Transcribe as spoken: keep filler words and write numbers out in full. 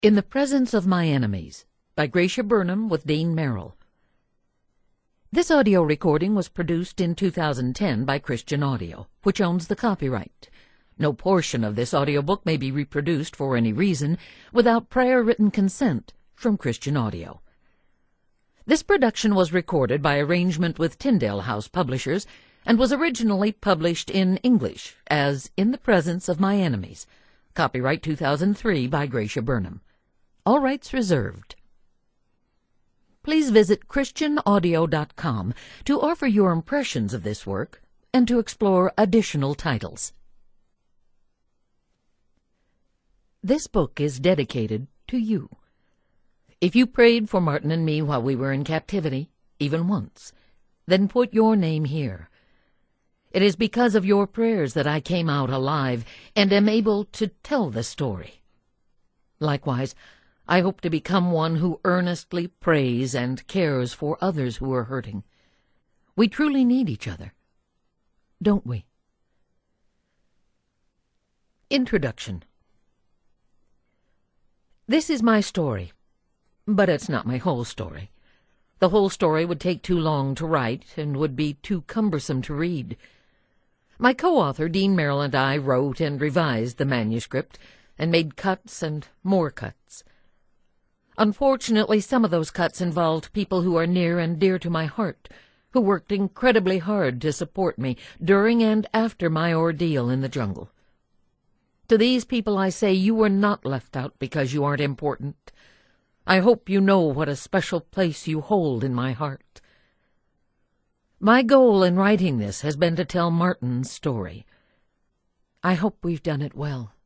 In the Presence of My Enemies by Gracia Burnham with Dean Merrill. This audio recording was produced in two thousand ten by Christian Audio, which owns the copyright. No portion of this audiobook may be reproduced for any reason without prior written consent from Christian Audio. This production was recorded by arrangement with Tyndale House Publishers and was originally published in English as In the Presence of My Enemies. Copyright two thousand three by Gracia Burnham. All rights reserved. Please visit Christian Audio dot com to offer your impressions of this work and to explore additional titles. This book is dedicated to you. If you prayed for Martin and me while we were in captivity, even once, then put your name here. It is because of your prayers that I came out alive and am able to tell the story. Likewise, I hope to become one who earnestly prays and cares for others who are hurting. We truly need each other, don't we? Introduction. This is my story, but it's not my whole story. The whole story would take too long to write and would be too cumbersome to read. My co-author, Dean Merrill, and I wrote and revised the manuscript and made cuts and more cuts. Unfortunately, some of those cuts involved people who are near and dear to my heart, who worked incredibly hard to support me during and after my ordeal in the jungle. To these people I say, you were not left out because you aren't important. I hope you know what a special place you hold in my heart. My goal in writing this has been to tell Martin's story. I hope we've done it well.